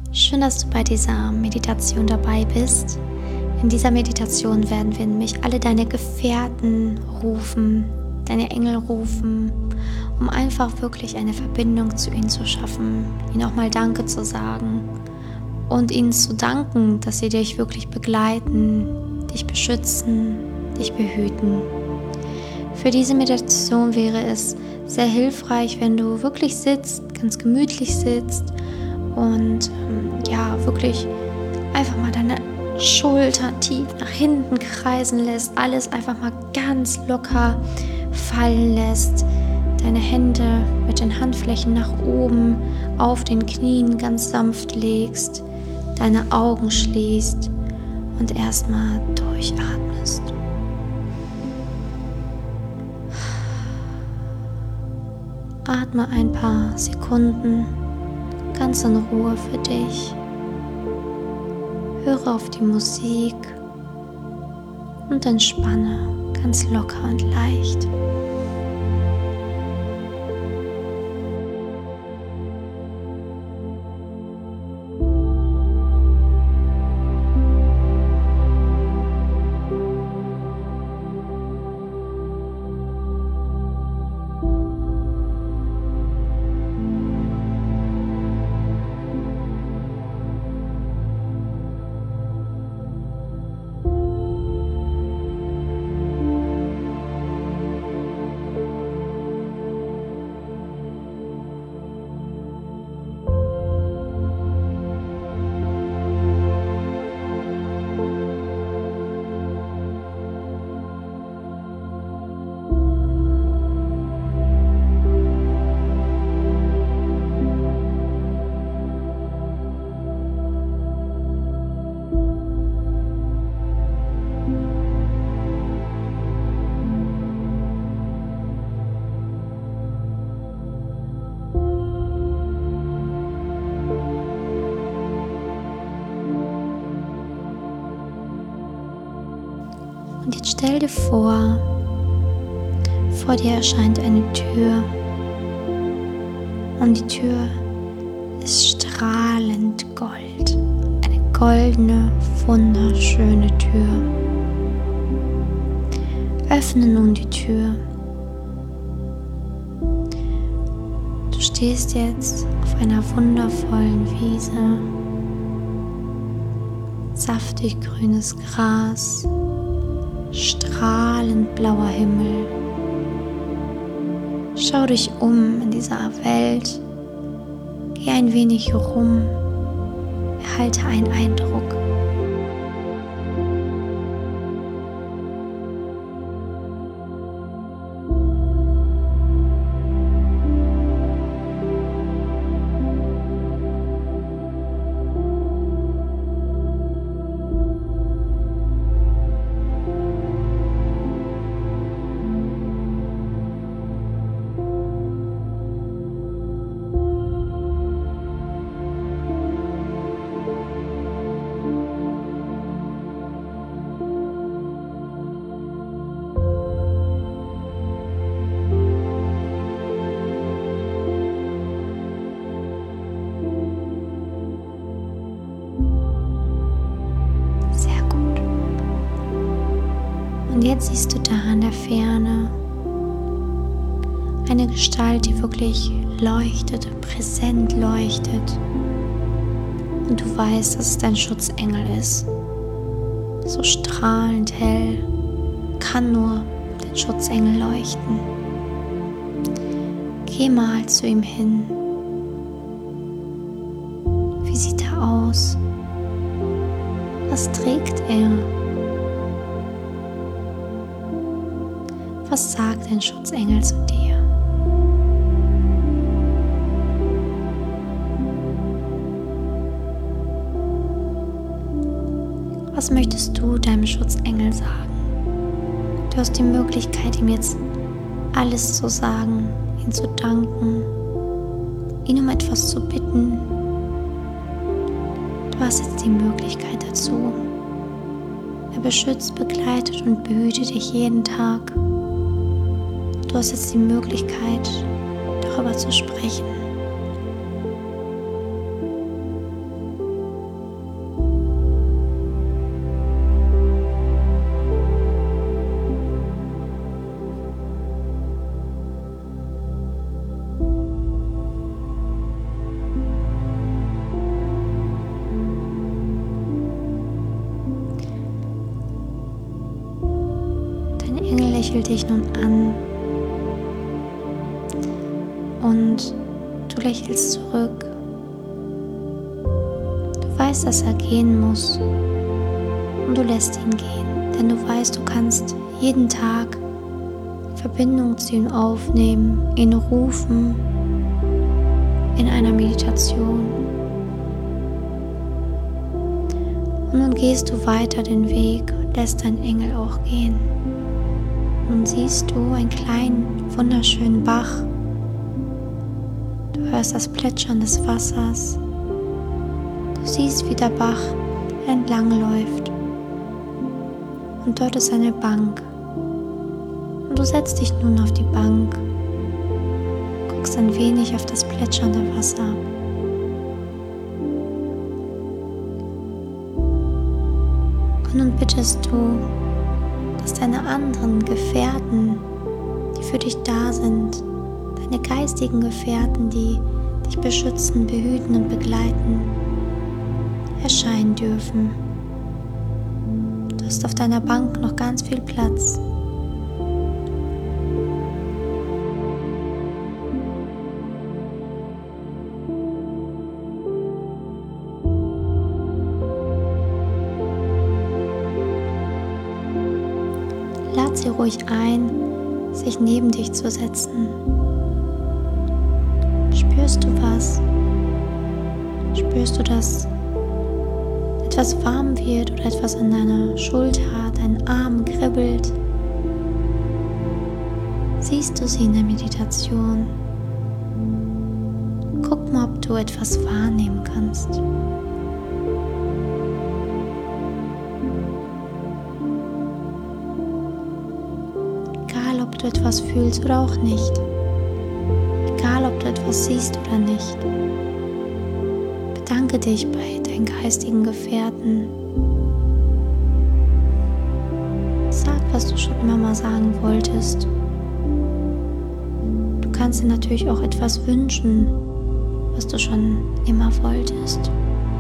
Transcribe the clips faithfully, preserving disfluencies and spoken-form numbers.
Schön, dass du bei dieser Meditation dabei bist. In dieser Meditation werden wir nämlich alle deine Gefährten rufen, deine Engel rufen, um einfach wirklich eine Verbindung zu ihnen zu schaffen, ihnen auch mal Danke zu sagen und ihnen zu danken, dass sie dich wirklich begleiten, dich beschützen, dich behüten. Für diese Meditation wäre es sehr hilfreich, wenn du wirklich sitzt, ganz gemütlich sitzt und ähm, ja, wirklich einfach mal deine Schultern tief nach hinten kreisen lässt, alles einfach mal ganz locker fallen lässt, deine Hände mit den Handflächen nach oben auf den Knien ganz sanft legst, deine Augen schließt und erstmal durchatmest. Atme ein paar Sekunden ganz in Ruhe für dich. Höre auf die Musik und entspanne ganz locker und leicht. Und jetzt stell dir vor, vor dir erscheint eine Tür und die Tür ist strahlend Gold, eine goldene, wunderschöne Tür. Öffne nun die Tür. Du stehst jetzt auf einer wundervollen Wiese, saftig grünes Gras, strahlend blauer Himmel. Schau dich um in dieser Welt, geh ein wenig rum, erhalte einen Eindruck. Und jetzt siehst du da in der Ferne eine Gestalt, die wirklich leuchtet, präsent leuchtet. Und du weißt, dass es dein Schutzengel ist. So strahlend hell kann nur dein Schutzengel leuchten. Geh mal zu ihm hin. Wie sieht er aus? Was trägt er? Was sagt dein Schutzengel zu dir? Was möchtest du deinem Schutzengel sagen? Du hast die Möglichkeit, ihm jetzt alles zu sagen, ihm zu danken, ihn um etwas zu bitten. Du hast jetzt die Möglichkeit dazu. Er beschützt, begleitet und behütet dich jeden Tag. Du hast jetzt die Möglichkeit, darüber zu sprechen. lächelt dich nun an und du lächelst zurück. Du weißt, dass er gehen muss und du lässt ihn gehen, denn du weißt, du kannst jeden Tag Verbindung zu ihm aufnehmen, ihn rufen in einer Meditation. Und nun gehst du weiter den Weg und lässt deinen Engel auch gehen. Nun siehst du einen kleinen, wunderschönen Bach. Du hörst das Plätschern des Wassers. Du siehst, wie der Bach entlang läuft. Und dort ist eine Bank. Und du setzt dich nun auf die Bank, guckst ein wenig auf das plätschernde Wasser. Und nun bittest du, dass deine anderen Gefährten, die für dich da sind, deine geistigen Gefährten, die dich beschützen, behüten und begleiten, erscheinen dürfen. Du hast auf deiner Bank noch ganz viel Platz. Lad sie ruhig ein, sich neben dich zu setzen. Spürst du was? Spürst du, dass etwas warm wird oder etwas an deiner Schulter, deinen Arm kribbelt? Siehst du sie in der Meditation? Guck mal, ob du etwas wahrnehmen kannst. Egal, ob du etwas fühlst oder auch nicht. Egal, ob du etwas siehst oder nicht. Bedanke dich bei deinen geistigen Gefährten. Sag, was du schon immer mal sagen wolltest. Du kannst dir natürlich auch etwas wünschen, was du schon immer wolltest.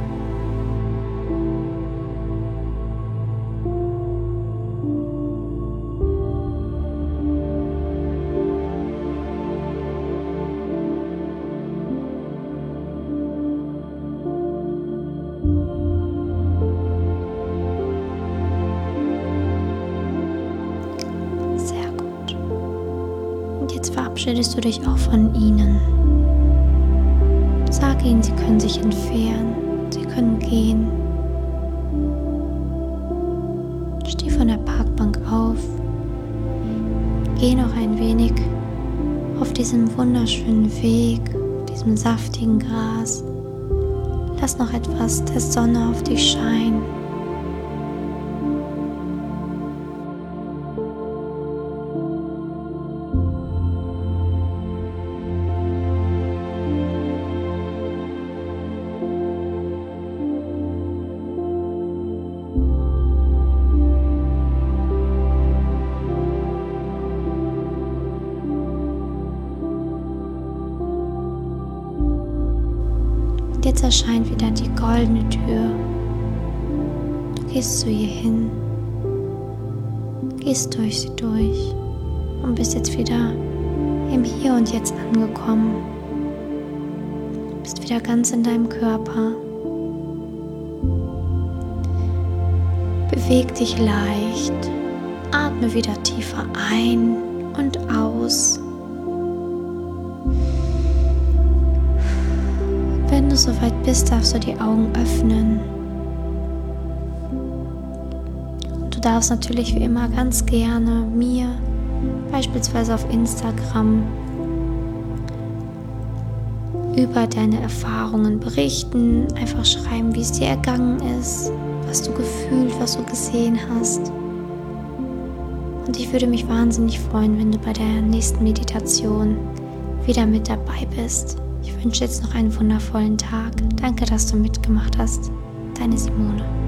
Jetzt verabschiedest du dich auch von ihnen. Sag ihnen, sie können sich entfernen, sie können gehen. Steh von der Parkbank auf, geh noch ein wenig auf diesem wunderschönen Weg, diesem saftigen Gras. Lass noch etwas der Sonne auf dich scheinen. Jetzt erscheint wieder die goldene Tür. Du gehst zu ihr hin, gehst durch sie durch und bist jetzt wieder im Hier und Jetzt angekommen. Bist wieder ganz in deinem Körper. Beweg dich leicht, atme wieder tiefer ein und aus. Wenn du soweit bist, darfst du die Augen öffnen. Und du darfst natürlich wie immer ganz gerne mir, beispielsweise auf Instagram, über deine Erfahrungen berichten, einfach schreiben, wie es dir ergangen ist, was du gefühlt, was du gesehen hast. Und ich würde mich wahnsinnig freuen, wenn du bei der nächsten Meditation wieder mit dabei bist. Ich wünsche jetzt noch einen wundervollen Tag. Danke, dass du mitgemacht hast. Deine Simone.